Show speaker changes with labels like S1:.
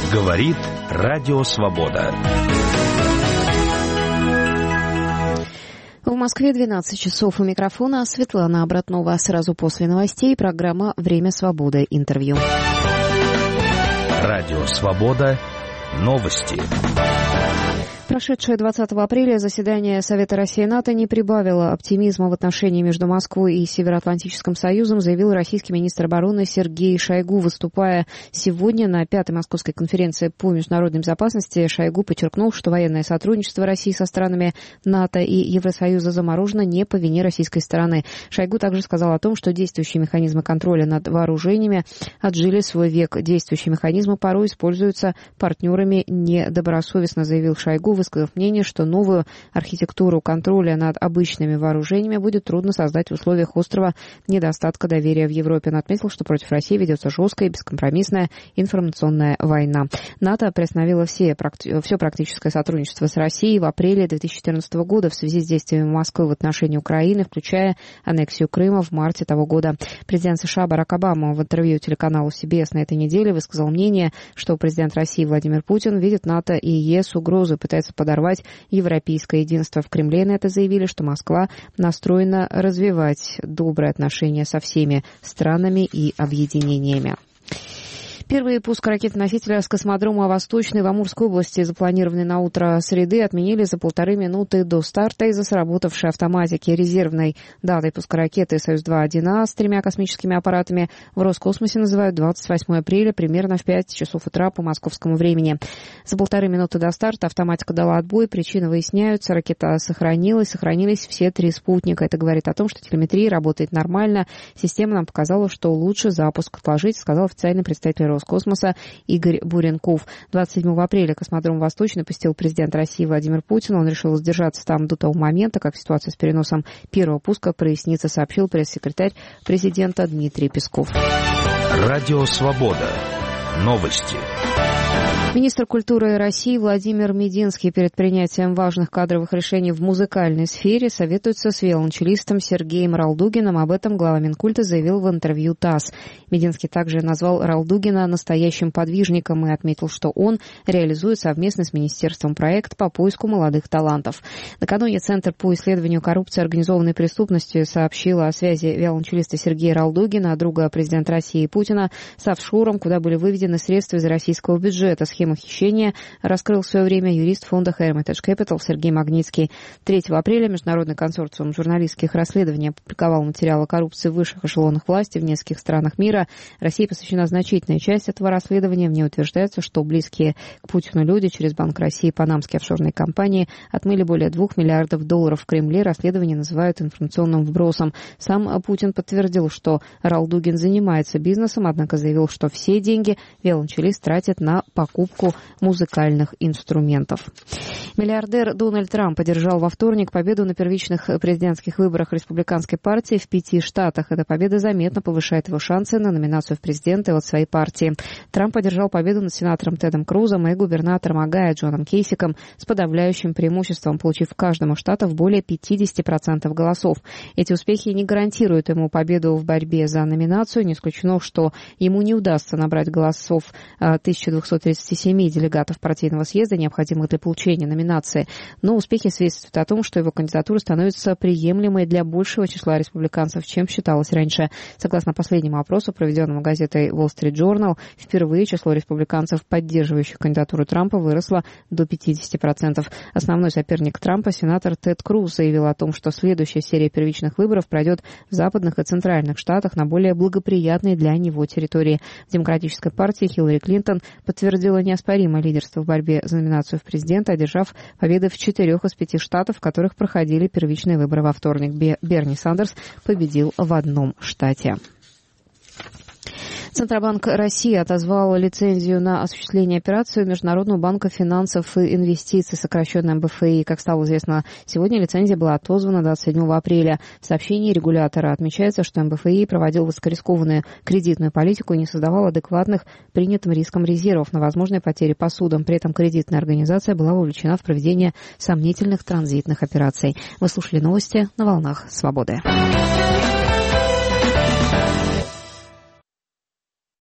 S1: Говорит Радио Свобода.
S2: В Москве 12 часов. У микрофона Светлана Обратнова. Сразу после новостей программа «Время свободы». Интервью.
S1: Радио Свобода. Новости.
S2: Прошедшее 20 апреля заседание Совета России-НАТО не прибавило оптимизма в отношении между Москвой и Североатлантическим Союзом, заявил российский министр обороны Сергей Шойгу. Выступая сегодня на 5-й Московской конференции по международной безопасности, Шойгу подчеркнул, что военное сотрудничество России со странами НАТО и Евросоюза заморожено не по вине российской стороны. Шойгу также сказал о том, что действующие механизмы контроля над вооружениями отжили свой век. Действующие механизмы порой используются партнерами недобросовестно, заявил Шойгу, высказав мнение, что новую архитектуру контроля над обычными вооружениями будет трудно создать в условиях острого недостатка доверия в Европе. Он отметил, что против России ведется жесткая и бескомпромиссная информационная война. НАТО приостановило все практическое сотрудничество с Россией в апреле 2014 года в связи с действиями Москвы в отношении Украины, включая аннексию Крыма в марте того года. Президент США Барак Обама в интервью телеканалу CBS на этой неделе высказал мнение, что президент России Владимир Путин видит НАТО и ЕС угрозу и пытается подорвать европейское единство. В Кремле на это заявили, что Москва настроена развивать добрые отношения со всеми странами и объединениями. Первый пуск ракеты-носителя с космодрома «Восточный» в Амурской области, запланированный на утро среды, отменили за 1,5 минуты до старта из-за сработавшей автоматики. Резервной датой пуска ракеты «Союз-2-1А» с 3 космическими аппаратами в Роскосмосе называют 28 апреля примерно в 5 часов утра по московскому времени. За 1,5 минуты до старта автоматика дала отбой, причины выясняются. Ракета сохранились все 3 спутника. Это говорит о том, что телеметрия работает нормально. Система нам показала, что лучше запуск отложить, сказал официальный представитель Роскосмоса Игорь Буренков. 27 апреля космодром «Восточный» посетил президент России Владимир Путин. Он решил сдержаться там до того момента, как ситуация с переносом первого пуска прояснится, сообщил пресс-секретарь президента Дмитрий Песков.
S1: Радио Свобода. Новости.
S2: Министр культуры России Владимир Мединский перед принятием важных кадровых решений в музыкальной сфере советуется с виолончелистом Сергеем Ралдугиным. Об этом глава Минкульта заявил в интервью ТАСС. Мединский также назвал Ралдугина настоящим подвижником и отметил, что он реализует совместно с Министерством проект по поиску молодых талантов. Накануне Центр по исследованию коррупции и организованной преступности сообщил о связи виолончелиста Сергея Ралдугина, друга президента России Путина, с офшором, куда были выведены средства из российского бюджета. Схему хищения раскрыл в свое время юрист фонда Hermitage Capital Сергей Магнитский. 3 апреля Международный консорциум журналистских расследований опубликовал материалы о коррупции в высших эшелонах власти в нескольких странах мира. России посвящена значительная часть этого расследования. В ней утверждается, что близкие к Путину люди через Банк России и панамские офшорные компании отмыли более $2 миллиардов в Кремле. Расследование называют информационным вбросом. Сам Путин подтвердил, что Ралдугин занимается бизнесом, однако заявил, что все деньги виолончелист тратит на покупку музыкальных инструментов. Миллиардер Дональд Трамп одержал во вторник победу на первичных президентских выборах республиканской партии в 5 штатах. Эта победа заметно повышает его шансы на номинацию в президенты от своей партии. Трамп одержал победу над сенатором Тедом Крузом и губернатором Огайо Джоном Кейсиком с подавляющим преимуществом, получив в каждом из штатов более 50% голосов. Эти успехи не гарантируют ему победу в борьбе за номинацию. Не исключено, что ему не удастся набрать голосов 1237 делегатов партийного съезда, необходимых для получения номинации. Но успехи свидетельствуют о том, что его кандидатура становится приемлемой для большего числа республиканцев, чем считалось раньше. Согласно последнему опросу, проведенному газетой Wall Street Journal, впервые число республиканцев, поддерживающих кандидатуру Трампа, выросло до 50%. Основной соперник Трампа, сенатор Тед Круз, заявил о том, что следующая серия первичных выборов пройдет в западных и центральных штатах на более благоприятной для него территории. В Демократической партии Хиллари Клинтон подтвердила неоспоримое лидерство в борьбе за номинацию в президента, одержав победы в 4 из 5 штатов, в которых проходили первичные выборы во вторник. Берни Сандерс победил в 1 штате. Центробанк России отозвал лицензию на осуществление операций Международного банка финансов и инвестиций, сокращенно МБФИ. Как стало известно, сегодня лицензия была отозвана 27 апреля. В сообщении регулятора отмечается, что МБФИ проводил высокорискованную кредитную политику и не создавал адекватных принятым рискам резервов на возможные потери по судам. При этом кредитная организация была вовлечена в проведение сомнительных транзитных операций. Вы слушали новости на волнах «Свободы».